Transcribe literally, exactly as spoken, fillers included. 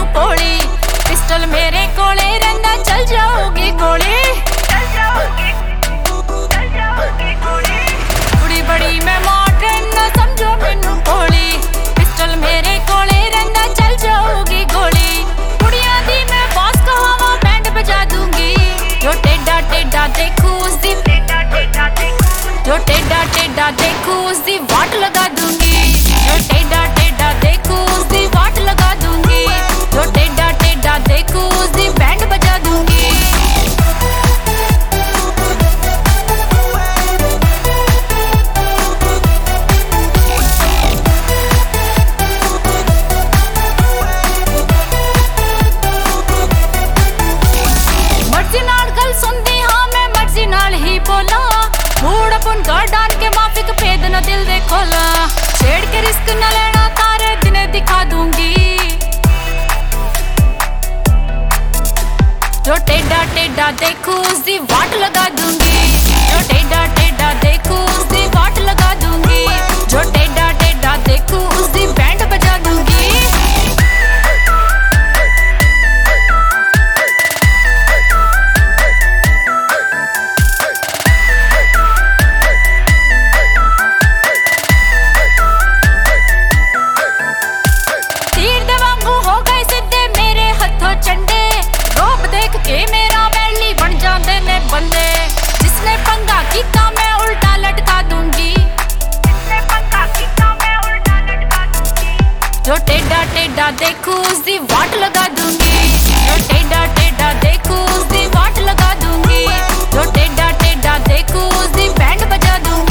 पोली, pistol मेरे कोले रहना चल जाओगी गोली। कुड़ी बड़ी मैं मॉडर्न ना समझो मैनू भोली, पिस्टल मेरे कोले रहना चल जाओगी गोली। कुड़ियां दी मैं बॉस कहावा बैंड बजा दूंगी, जो टेढ़ा टेढ़ा देखूं उसदी जो टेढ़ा टेढ़ा देखूं उसदी वाट लगा दूंगी, जो टेढ़ा टेढ़ा देखूं उसदी वाट लगा दूंगी, जो टेढ़ा टेढ़ा देखूं उसदी बैंड बजा दूंगी। मर्जी नाल गल सुनदी हां मैं मर्जी नाल ही बोला, मूड अपन कर डाल के माफिक भेद न दिल दे खोला। छेड़ के रिस्क न लेना तारे दिने दिखा दूंगी, जो टेढ़ा टेढ़ा देखूं उसदी वाट लगा दूंगी, जो टेढ़ा टेढ़ा देखूं उसदी वाट लगा दूंगी, जो टेढ़ा टेढ़ा देखूं उसदी बैंड बजा दूंगी। के मेरा बैली बन जाते ने बंदे, जिसने पंगा कीता मैं उल्टा लटका दूंगी, जिसने पंगा कीता मैं उल्टा लटका दूंगी, जो टेढ़ा टेढ़ा देखूं उसदी वाट लगा दूंगी, जो टेढ़ा टेढ़ा देखूं उसदी वाट लगा दूंगी, जो टेढ़ा टेढ़ा देखूं उसदी बैंड बजा दूंगी।